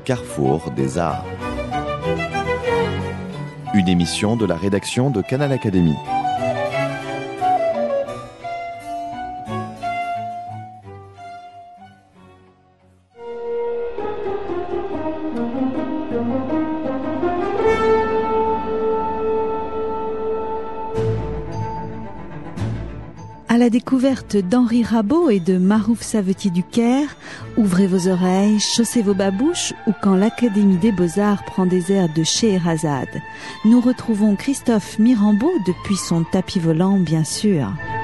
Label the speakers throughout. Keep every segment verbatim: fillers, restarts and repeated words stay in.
Speaker 1: carrefour des arts. Une émission de la rédaction de Canal Académie.
Speaker 2: À la découverte d'Henri Rabault et de Marouf Savetier du Caire, ouvrez vos oreilles, chaussez vos babouches ou quand l'Académie des Beaux-Arts prend des airs de Scheherazade. Nous retrouvons Christophe Mirambeau depuis son tapis volant, bien sûr.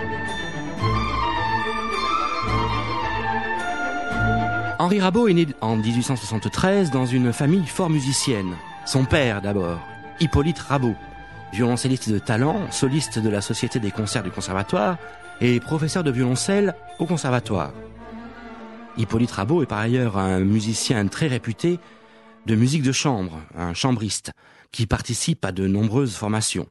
Speaker 3: Henri Rabault est né en dix-huit cent soixante-treize dans une famille fort musicienne. Son père d'abord, Hippolyte Rabault, violoncelliste de talent, soliste de la Société des concerts du Conservatoire et professeur de violoncelle au Conservatoire. Hippolyte Rabault est par ailleurs un musicien très réputé de musique de chambre, un chambriste, qui participe à de nombreuses formations.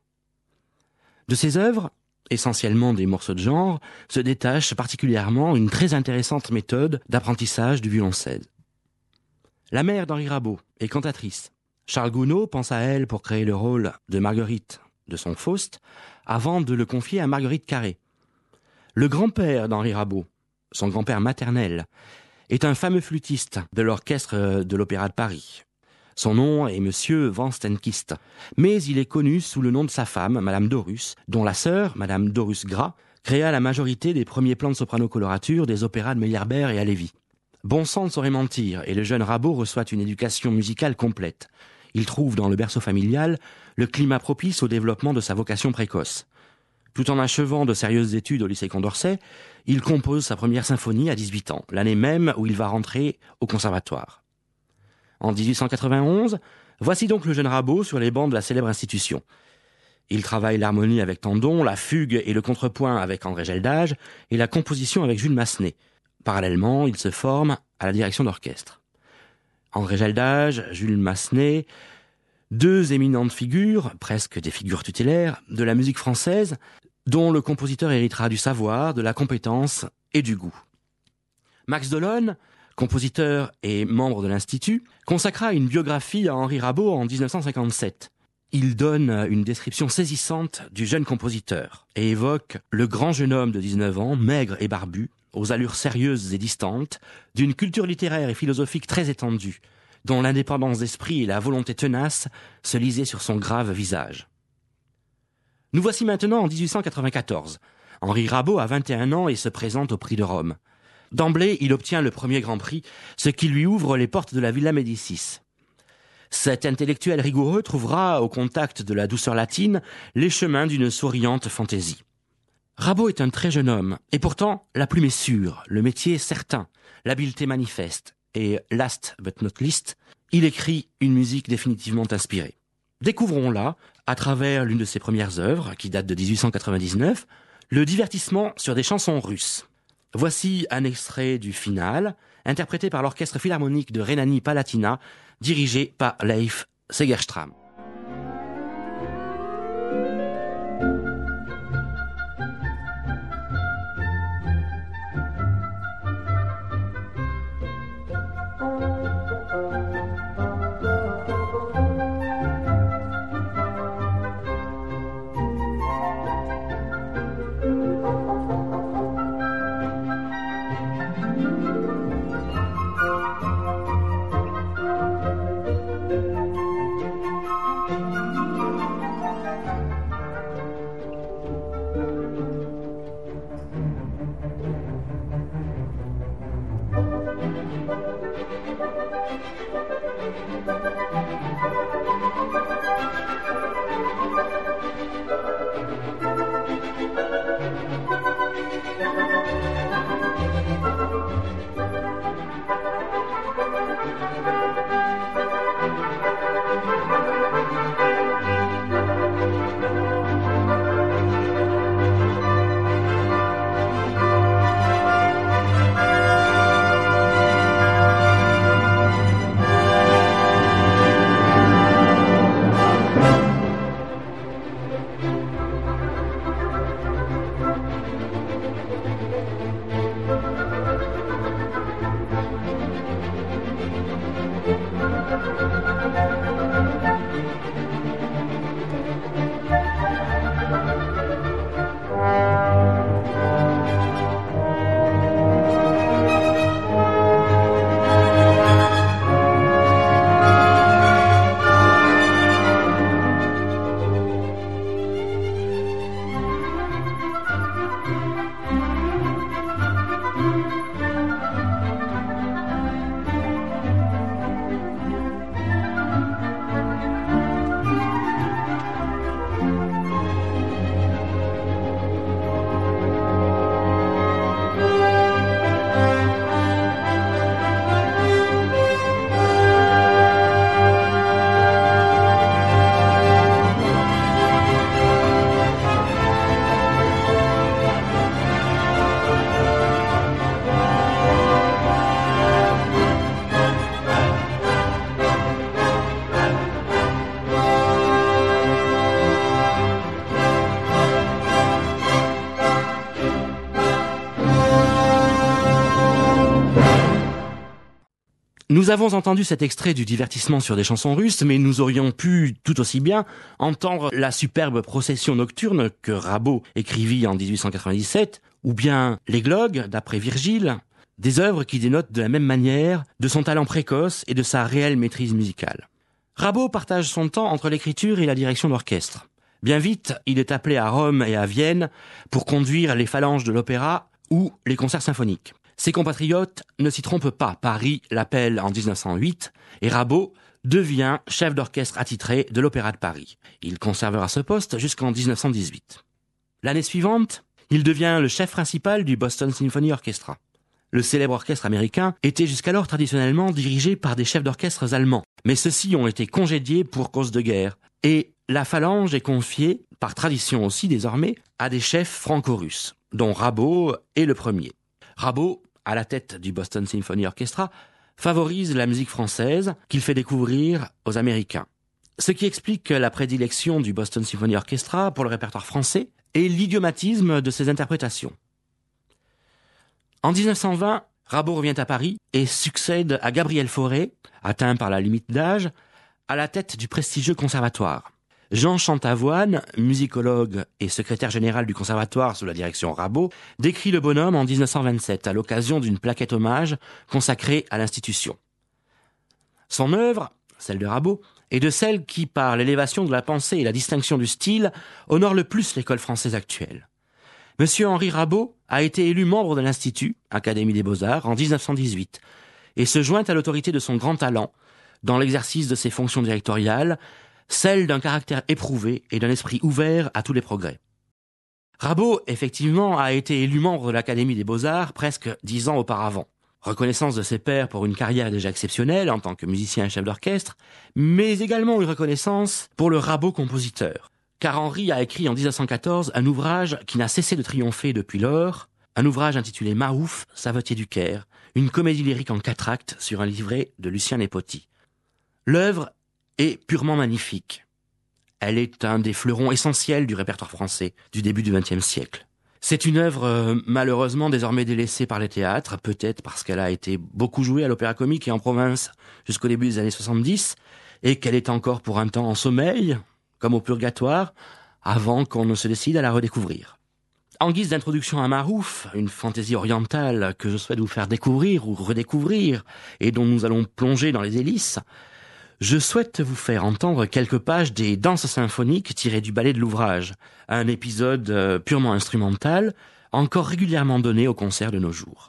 Speaker 3: De ses œuvres, essentiellement des morceaux de genre, se détache particulièrement une très intéressante méthode d'apprentissage du violoncelle. La mère d'Henri Rabault est cantatrice. Charles Gounod pense à elle pour créer le rôle de Marguerite de son Faust, avant de le confier à Marguerite Carré. Le grand-père d'Henri Rabault, son grand-père maternel, est un fameux flûtiste de l'orchestre de l'Opéra de Paris. Son nom est Monsieur Van Stenkist, mais il est connu sous le nom de sa femme, Madame Dorus, dont la sœur, Madame Dorus Gras, créa la majorité des premiers plans de soprano colorature des opéras de Meyerbeer et Halévy. Bon sang ne saurait mentir, et le jeune Rabault reçoit une éducation musicale complète. Il trouve dans le berceau familial le climat propice au développement de sa vocation précoce. Tout en achevant de sérieuses études au lycée Condorcet, il compose sa première symphonie à dix-huit ans, l'année même où il va rentrer au conservatoire. En dix-huit cent quatre-vingt-onze, voici donc le jeune Rabault sur les bancs de la célèbre institution. Il travaille l'harmonie avec Tandon, la fugue et le contrepoint avec André Geldage et la composition avec Jules Massenet. Parallèlement, il se forme à la direction d'orchestre. André Geldage, Jules Massenet, deux éminentes figures, presque des figures tutélaires, de la musique française, dont le compositeur héritera du savoir, de la compétence et du goût. Max Dolonne, compositeur et membre de l'Institut, consacra une biographie à Henri Rabault en dix-neuf cent cinquante-sept. Il donne une description saisissante du jeune compositeur et évoque le grand jeune homme de dix-neuf ans, maigre et barbu, aux allures sérieuses et distantes, d'une culture littéraire et philosophique très étendue, dont l'indépendance d'esprit et la volonté tenace se lisaient sur son grave visage. Nous voici maintenant en dix-huit cent quatre-vingt-quatorze. Henri Rabault a vingt et un ans et se présente au Prix de Rome. D'emblée, il obtient le premier Grand Prix, ce qui lui ouvre les portes de la Villa Médicis. Cet intellectuel rigoureux trouvera, au contact de la douceur latine, les chemins d'une souriante fantaisie. Rabault est un très jeune homme, et pourtant, la plume est sûre, le métier est certain, l'habileté manifeste, et last but not least, il écrit une musique définitivement inspirée. Découvrons-la, à travers l'une de ses premières œuvres, qui date de dix-huit cent quatre-vingt-dix-neuf, le divertissement sur des chansons russes. Voici un extrait du final, interprété par l'Orchestre Philharmonique de Rhénanie-Palatinat, dirigé par Leif Segerström. Nous avons entendu cet extrait du divertissement sur des chansons russes, mais nous aurions pu tout aussi bien entendre la superbe procession nocturne que Rimbaud écrivit en dix-huit cent quatre-vingt-dix-sept, ou bien l'Églogue d'après Virgile, des œuvres qui dénotent de la même manière de son talent précoce et de sa réelle maîtrise musicale. Rimbaud partage son temps entre l'écriture et la direction d'orchestre. Bien vite, il est appelé à Rome et à Vienne pour conduire les phalanges de l'opéra ou les concerts symphoniques. Ses compatriotes ne s'y trompent pas. Paris l'appelle en dix-neuf cent huit et Rimbaud devient chef d'orchestre attitré de l'Opéra de Paris. Il conservera ce poste jusqu'en dix-neuf cent dix-huit. L'année suivante, il devient le chef principal du Boston Symphony Orchestra. Le célèbre orchestre américain était jusqu'alors traditionnellement dirigé par des chefs d'orchestre allemands, mais ceux-ci ont été congédiés pour cause de guerre, et la phalange est confiée, par tradition aussi désormais, à des chefs franco-russes, dont Rimbaud est le premier. Rimbaud, à la tête du Boston Symphony Orchestra, favorise la musique française qu'il fait découvrir aux Américains. Ce qui explique la prédilection du Boston Symphony Orchestra pour le répertoire français et l'idiomatisme de ses interprétations. En dix-neuf cent vingt, Rimbaud revient à Paris et succède à Gabriel Fauré, atteint par la limite d'âge, à la tête du prestigieux conservatoire. Jean Chantavoine, musicologue et secrétaire général du conservatoire sous la direction Rimbaud, décrit le bonhomme en dix-neuf cent vingt-sept à l'occasion d'une plaquette hommage consacrée à l'institution. Son œuvre, celle de Rimbaud, est de celles qui, par l'élévation de la pensée et la distinction du style, honorent le plus l'école française actuelle. Monsieur Henri Rimbaud a été élu membre de l'Institut, Académie des Beaux-Arts, en dix-neuf cent dix-huit, et se joint à l'autorité de son grand talent, dans l'exercice de ses fonctions directoriales, celle d'un caractère éprouvé et d'un esprit ouvert à tous les progrès. Rimbaud, effectivement, a été élu membre de l'Académie des Beaux-Arts presque dix ans auparavant. Reconnaissance de ses pairs pour une carrière déjà exceptionnelle en tant que musicien et chef d'orchestre, mais également une reconnaissance pour le Rimbaud compositeur. Car Henri a écrit en dix-neuf cent quatorze un ouvrage qui n'a cessé de triompher depuis lors, un ouvrage intitulé Marouf, Savetier du Caire, une comédie lyrique en quatre actes sur un livret de Lucien Nepoti. L'œuvre est purement magnifique. Elle est un des fleurons essentiels du répertoire français du début du vingtième siècle. C'est une œuvre euh, malheureusement désormais délaissée par les théâtres, peut-être parce qu'elle a été beaucoup jouée à l'Opéra-Comique et en province jusqu'au début des années soixante-dix, et qu'elle est encore pour un temps en sommeil, comme au purgatoire, avant qu'on ne se décide à la redécouvrir. En guise d'introduction à Marouf, une fantaisie orientale que je souhaite vous faire découvrir ou redécouvrir, et dont nous allons plonger dans les délices, je souhaite vous faire entendre quelques pages des danses symphoniques tirées du ballet de l'ouvrage, un épisode euh, purement instrumental, encore régulièrement donné au concert de nos jours.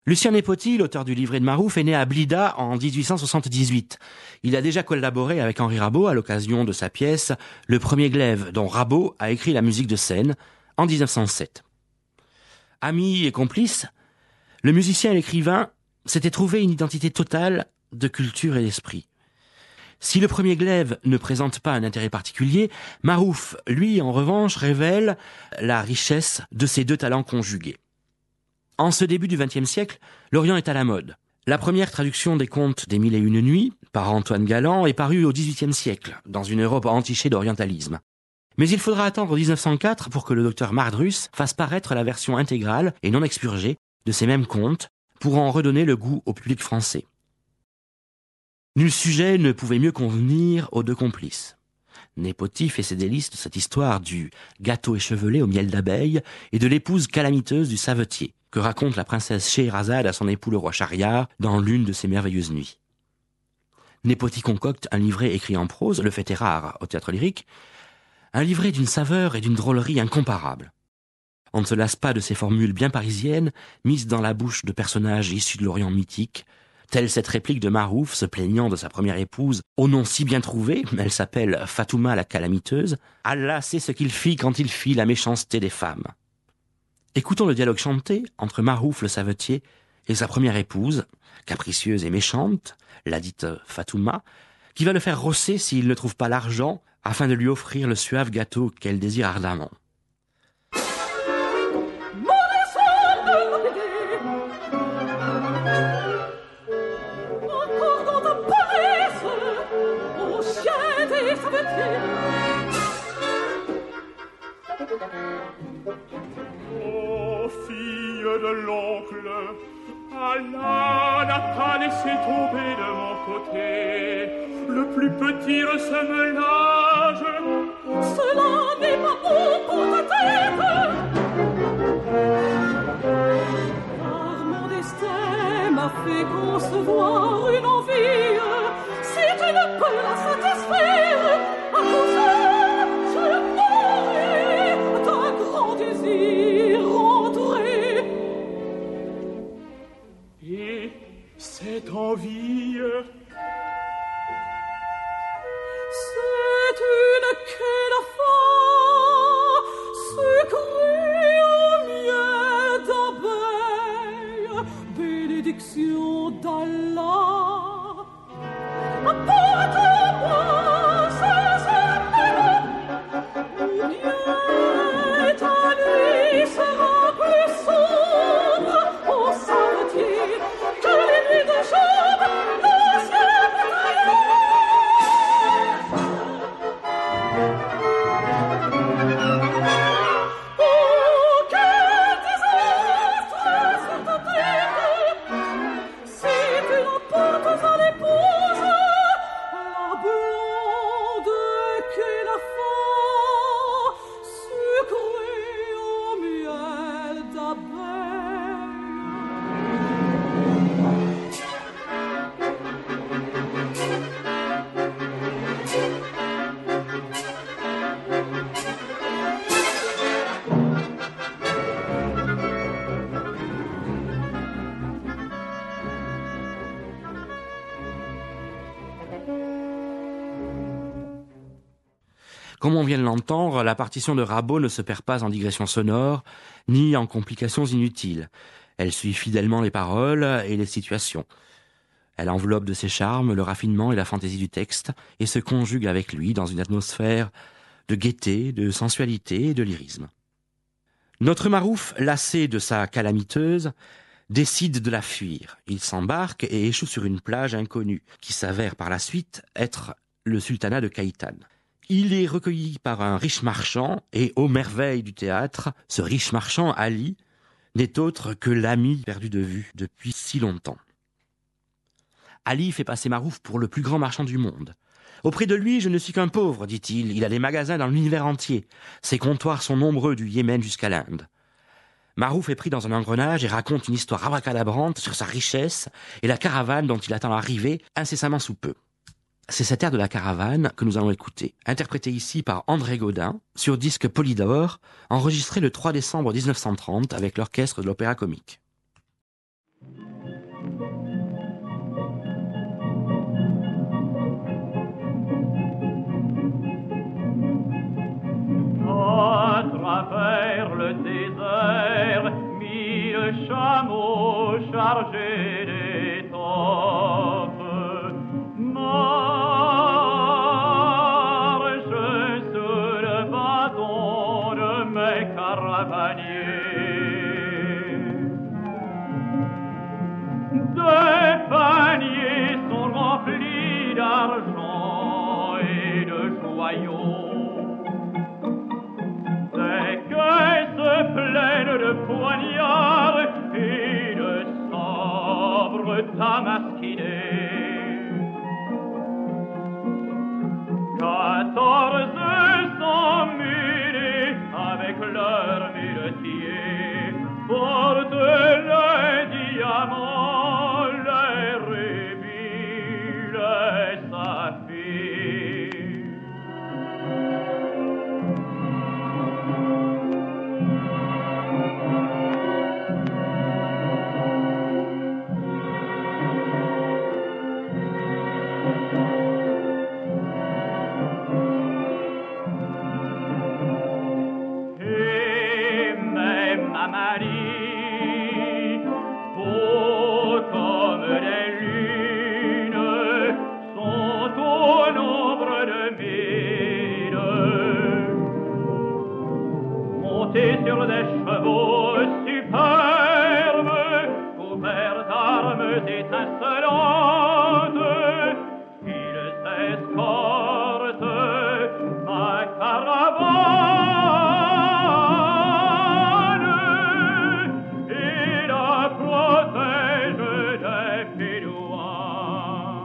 Speaker 3: Lucien Nepoti, l'auteur du livret de Marouf, est né à Blida en dix-huit cent soixante-dix-huit. Il a déjà collaboré avec Henri Rabault à l'occasion de sa pièce Le Premier Glaive, dont Rabault a écrit la musique de scène en dix-neuf cent sept. Ami et complice, le musicien et l'écrivain s'étaient trouvé une identité totale de culture et d'esprit. Si Le Premier Glaive ne présente pas un intérêt particulier, Marouf, lui, en revanche, révèle la richesse de ces deux talents conjugués. En ce début du vingtième siècle, l'Orient est à la mode. La première traduction des contes des Mille et Une Nuits, par Antoine Galland, est parue au dix-huitième siècle, dans une Europe entichée d'orientalisme. Mais il faudra attendre dix-neuf cent quatre pour que le docteur Mardrus fasse paraître la version intégrale et non expurgée de ces mêmes contes, pour en redonner le goût au public français. Nul sujet ne pouvait mieux convenir aux deux complices. Nepoti fait ses délices de cette histoire du gâteau échevelé au miel d'abeille et de l'épouse calamiteuse du savetier, que raconte la princesse Scheherazade à son époux le roi Schahriar dans l'une de ses merveilleuses nuits. Nepoti concocte un livret écrit en prose, le fait est rare au théâtre lyrique, un livret d'une saveur et d'une drôlerie incomparables. On ne se lasse pas de ces formules bien parisiennes, mises dans la bouche de personnages issus de l'Orient mythique, telle cette réplique de Marouf se plaignant de sa première épouse, au nom si bien trouvé, elle s'appelle Fatouma la calamiteuse, « Allah sait ce qu'il fit quand il fit la méchanceté des femmes ». Écoutons le dialogue chanté entre Marouf le savetier et sa première épouse, capricieuse et méchante, la dite Fatouma, qui va le faire rosser s'il ne trouve pas l'argent afin de lui offrir le suave gâteau qu'elle désire ardemment.
Speaker 4: Oh, fille de l'oncle, Allah n'a pas laissé tomber de mon côté le plus petit ressemelage. Cela n'est pas bon pour ta tête, car mon destin m'a fait concevoir une envie. Si tu ne peux la satisfaire, à cause je mourrai d'un grand désir rentré. Et cette envie, c'est une quelle affaire sucrée au miel d'abeille, bénédiction d'Allah. Apporte-moi ces épaules, ou bien ta nuit sera plus sombre au savetier que les nuits de Job, le ciel bataillon. Oh, quel désastre cette terre, si tu l'apportes à l'épouse, la blonde qu'est la femme, sucrée au miel d'abeille.
Speaker 3: Comme on vient de l'entendre, la partition de Rabault ne se perd pas en digressions sonores, ni en complications inutiles. Elle suit fidèlement les paroles et les situations. Elle enveloppe de ses charmes le raffinement et la fantaisie du texte, et se conjugue avec lui dans une atmosphère de gaieté, de sensualité et de lyrisme. Notre Marouf, lassé de sa calamiteuse, décide de la fuir. Il s'embarque et échoue sur une plage inconnue, qui s'avère par la suite être le sultanat de Caïtane. Il est recueilli par un riche marchand, et aux merveilles du théâtre, ce riche marchand, Ali, n'est autre que l'ami perdu de vue depuis si longtemps. Ali fait passer Marouf pour le plus grand marchand du monde. Auprès de lui, je ne suis qu'un pauvre, dit-il. Il a des magasins dans l'univers entier. Ses comptoirs sont nombreux du Yémen jusqu'à l'Inde. Marouf est pris dans un engrenage et raconte une histoire abracadabrante sur sa richesse et la caravane dont il attend l'arrivée incessamment sous peu. C'est cet air de la caravane que nous allons écouter, interprété ici par André Gaudin, sur disque Polydor, enregistré le trois décembre mille neuf cent trente avec l'orchestre de l'Opéra Comique.
Speaker 4: désert, mille chameaux chargés d'étoffes. Marche sous le bâton de mes caravaniers. Des paniers sont remplis d'argent et de joyaux. Des caisses se pleines de poignards et de sabres damasquinés. Quatorze cents mulets avec leurs muletiers portent les diamants, les rubis, les saphirs. Et même à Marie, beaux comme des lunes, sont au nombre de mille. Montés sur des chevaux superbes, couverts d'armes étincelantes, ils escortent ma caravane et la protègent des Bédouins.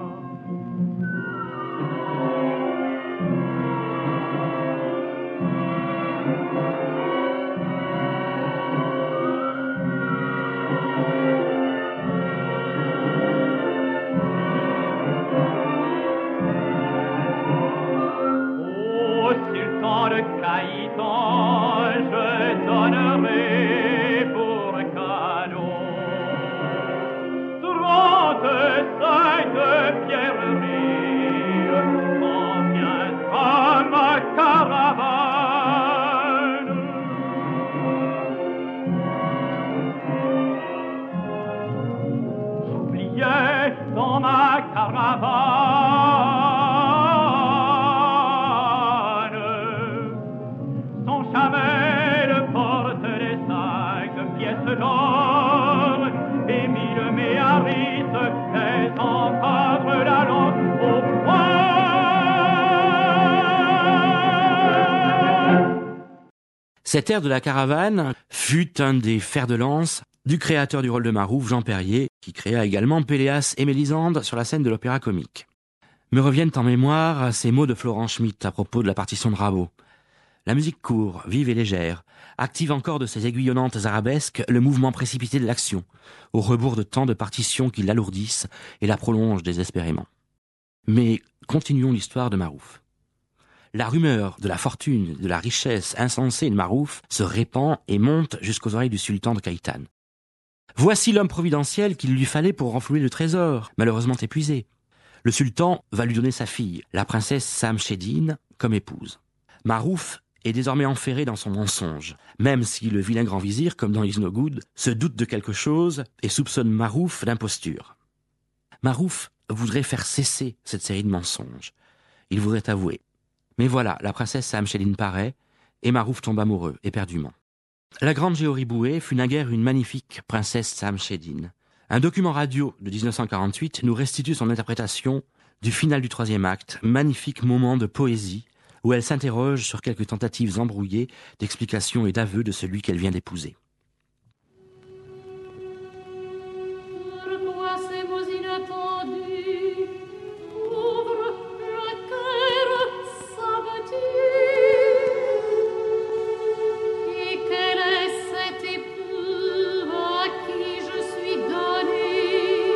Speaker 4: Au sultan de Caïtan, je donnerai pour cadeau trente-cinq pierreries, combien à ma caravane. J'oubliais dans ma caravane son chamel porte des cinq pièces d'or et mille méharis qu'elles encadrent la langue au poing.
Speaker 3: Cet air de la caravane fut un des fers de lance du créateur du rôle de Marouf, Jean Perrier, qui créa également Péléas et Mélisande sur la scène de l'opéra comique. Me reviennent en mémoire ces mots de Florent Schmitt à propos de la partition de Rameau. La musique court, vive et légère, active encore de ses aiguillonnantes arabesques le mouvement précipité de l'action, au rebours de tant de partitions qui l'alourdissent et la prolongent désespérément. Mais continuons l'histoire de Marouf. La rumeur de la fortune, de la richesse insensée de Marouf se répand et monte jusqu'aux oreilles du sultan de Caïtan. Voici l'homme providentiel qu'il lui fallait pour renflouer le trésor, malheureusement épuisé. Le sultan va lui donner sa fille, la princesse Samshedine, comme épouse. Marouf est désormais enferré dans son mensonge, même si le vilain grand vizir, comme dans Is No Good, se doute de quelque chose et soupçonne Marouf d'imposture. Marouf voudrait faire cesser cette série de mensonges. Il voudrait avouer. Mais voilà, la princesse Samshedine paraît, et Marouf tombe amoureux, éperdument. La grande Géorie Boué fut naguère une magnifique princesse Samshedine. Un document radio de dix-neuf cent quarante-huit nous restitue son interprétation du final du troisième acte, magnifique moment de poésie, où elle s'interroge sur quelques tentatives embrouillées d'explication et d'aveu de celui qu'elle vient d'épouser.
Speaker 5: Pourquoi ces mots inattendus ouvrent le cœur, savent-ils? Et quelle est cette épouse à qui je suis donnée?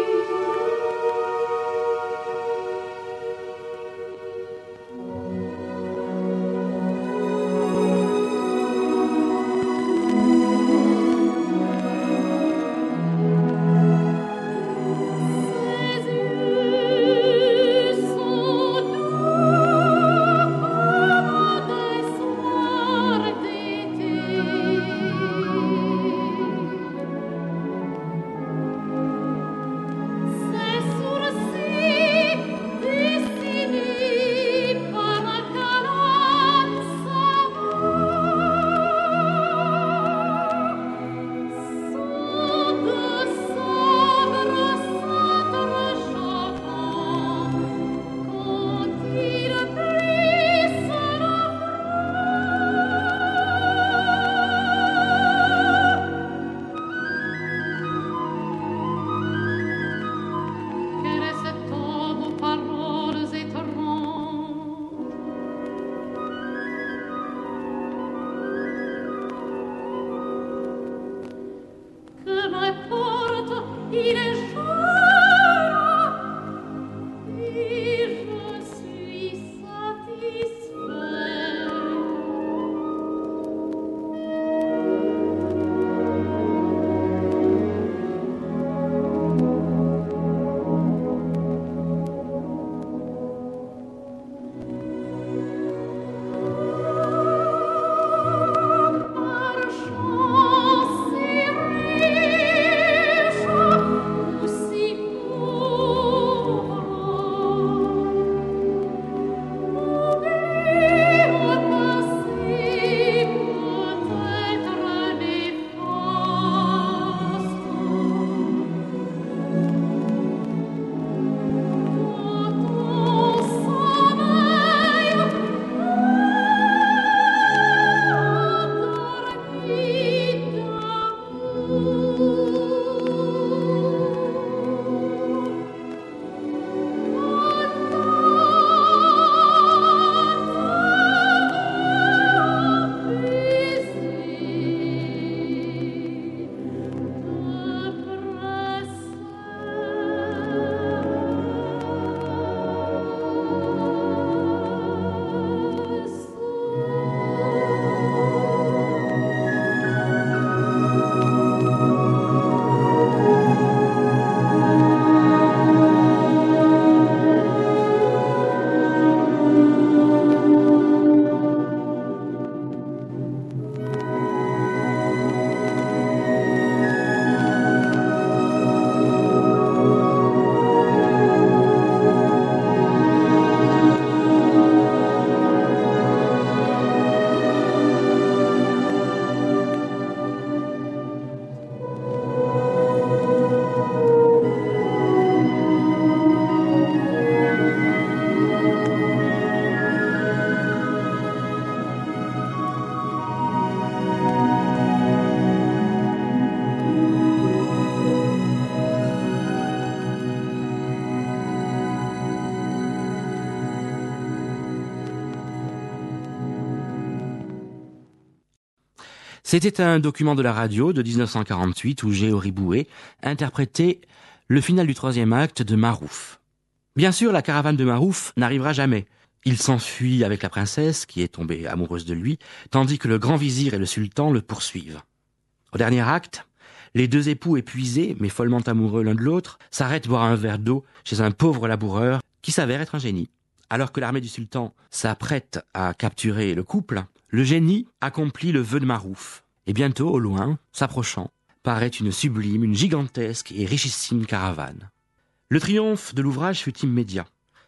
Speaker 3: C'était un document de la radio de dix-neuf cent quarante-huit où Géo Riboué interprétait le final du troisième acte de Marouf. Bien sûr, la caravane de Marouf n'arrivera jamais. Il s'enfuit avec la princesse, qui est tombée amoureuse de lui, tandis que le grand vizir et le sultan le poursuivent. Au dernier acte, les deux époux épuisés, mais follement amoureux l'un de l'autre, s'arrêtent boire un verre d'eau chez un pauvre laboureur qui s'avère être un génie. Alors que l'armée du sultan s'apprête à capturer le couple, le génie accomplit le vœu de Marouf. Et bientôt, au loin, s'approchant, paraît une sublime, une gigantesque et richissime caravane. Le triomphe de l'ouvrage fut immédiat.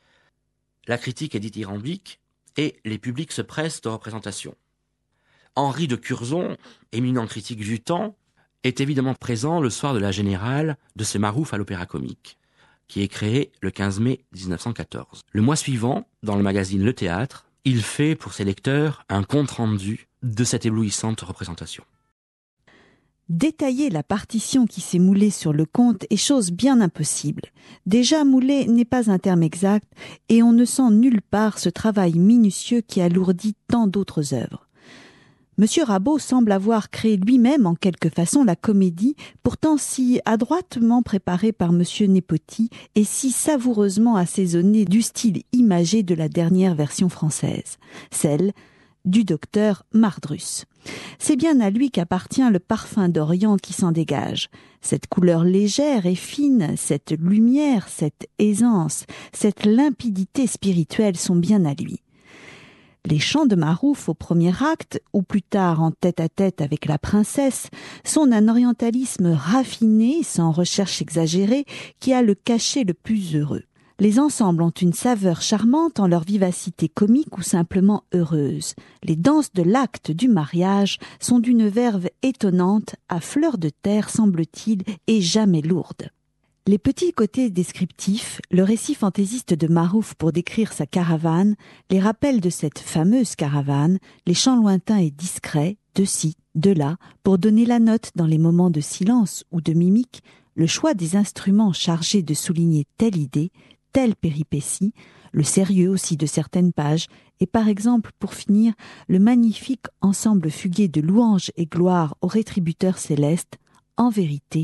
Speaker 3: La critique est dithyrambique et les publics se pressent de représentation. Henri de Curzon, éminent critique du temps, est évidemment présent le soir de la générale de ce Marouf à l'Opéra-Comique, qui est créé le quinze mai dix-neuf cent quatorze. Le mois suivant, dans le magazine Le Théâtre, il fait pour ses lecteurs un compte-rendu de cette éblouissante représentation.
Speaker 2: Détailler la partition qui s'est moulée sur le conte est chose bien impossible. Déjà, mouler n'est pas un terme exact et on ne sent nulle part ce travail minutieux qui alourdit tant d'autres œuvres. Monsieur Rabot semble avoir créé lui-même en quelque façon la comédie, pourtant si adroitement préparée par Monsieur Nepoti et si savoureusement assaisonnée du style imagé de la dernière version française, celle du docteur Mardrus. C'est bien à lui qu'appartient le parfum d'Orient qui s'en dégage. Cette couleur légère et fine, cette lumière, cette aisance, cette limpidité spirituelle sont bien à lui. Les chants de Marouf au premier acte, ou plus tard en tête-à-tête avec la princesse, sont d'un orientalisme raffiné, sans recherche exagérée, qui a le cachet le plus heureux. Les ensembles ont une saveur charmante en leur vivacité comique ou simplement heureuse. Les danses de l'acte du mariage sont d'une verve étonnante, à fleur de terre semble-t-il, et jamais lourde. Les petits côtés descriptifs, le récit fantaisiste de Marouf pour décrire sa caravane, les rappels de cette fameuse caravane, les chants lointains et discrets, de ci, de là, pour donner la note dans les moments de silence ou de mimique, le choix des instruments chargés de souligner telle idée, telle péripétie, le sérieux aussi de certaines pages, et par exemple, pour finir, le magnifique ensemble fugué de louanges et gloires au rétributeur céleste, en vérité,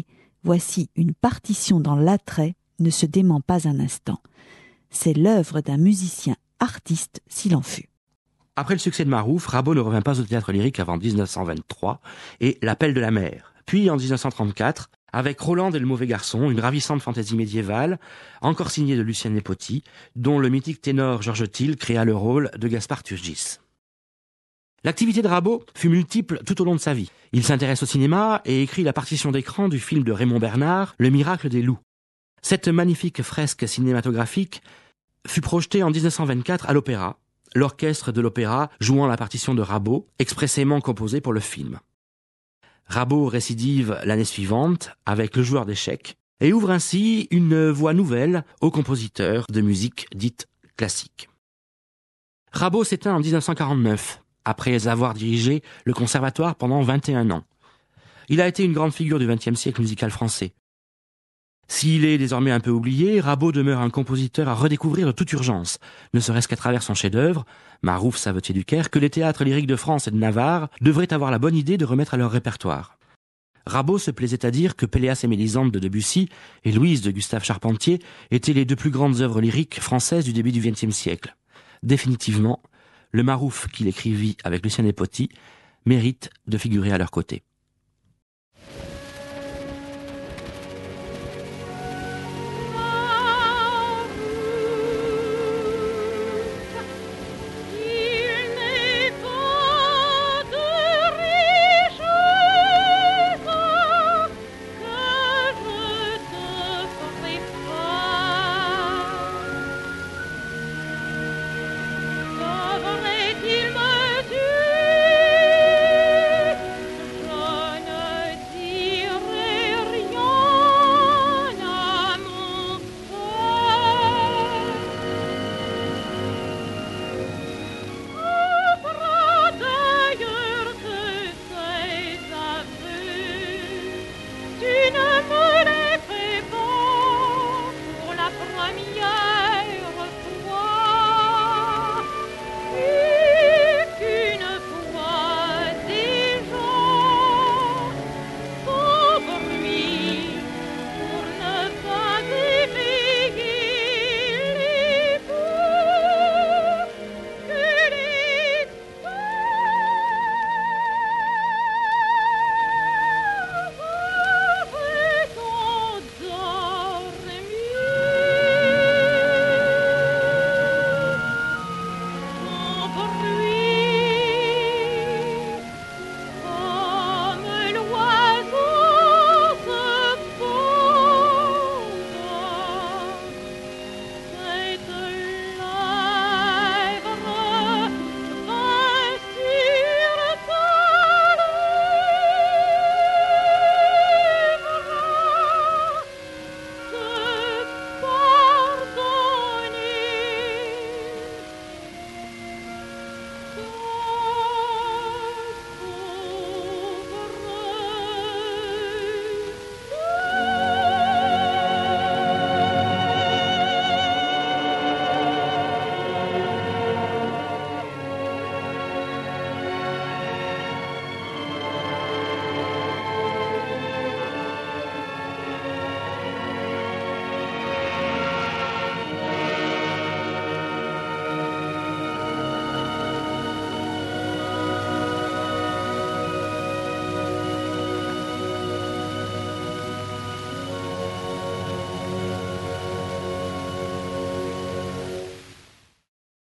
Speaker 2: Voici une partition dans l'attrait, ne se dément pas un instant. C'est l'œuvre d'un musicien artiste s'il en fut.
Speaker 3: Après le succès de Marouf, Rimbaud ne revint pas au théâtre lyrique avant dix-neuf cent vingt-trois et L'Appel de la mer. Puis en dix-neuf cent trente-quatre, avec Roland et le mauvais garçon, une ravissante fantaisie médiévale, encore signée de Lucien Nepoti, dont le mythique ténor Georges Thill créa le rôle de Gaspard Turgis. L'activité de Rimbaud fut multiple tout au long de sa vie. Il s'intéresse au cinéma et écrit la partition d'écran du film de Raymond Bernard, Le miracle des loups. Cette magnifique fresque cinématographique fut projetée en dix-neuf cent vingt-quatre à l'Opéra, l'orchestre de l'Opéra jouant la partition de Rimbaud, expressément composée pour le film. Rimbaud récidive l'année suivante avec Le joueur d'échecs et ouvre ainsi une voie nouvelle aux compositeurs de musique dite classique. Rimbaud s'éteint en dix-neuf cent quarante-neuf, après avoir dirigé le conservatoire pendant vingt et un ans. Il a été une grande figure du vingtième siècle musical français. S'il est désormais un peu oublié, Rimbaud demeure un compositeur à redécouvrir de toute urgence, ne serait-ce qu'à travers son chef-d'œuvre, Marouf, Savetier du Caire, que les théâtres lyriques de France et de Navarre devraient avoir la bonne idée de remettre à leur répertoire. Rimbaud se plaisait à dire que Péléas et Mélisande de Debussy et Louise de Gustave Charpentier étaient les deux plus grandes œuvres lyriques françaises du début du vingtième siècle. Définitivement, le Marouf qu'il écrivit avec Lucien Nepoti mérite de figurer à leur côté.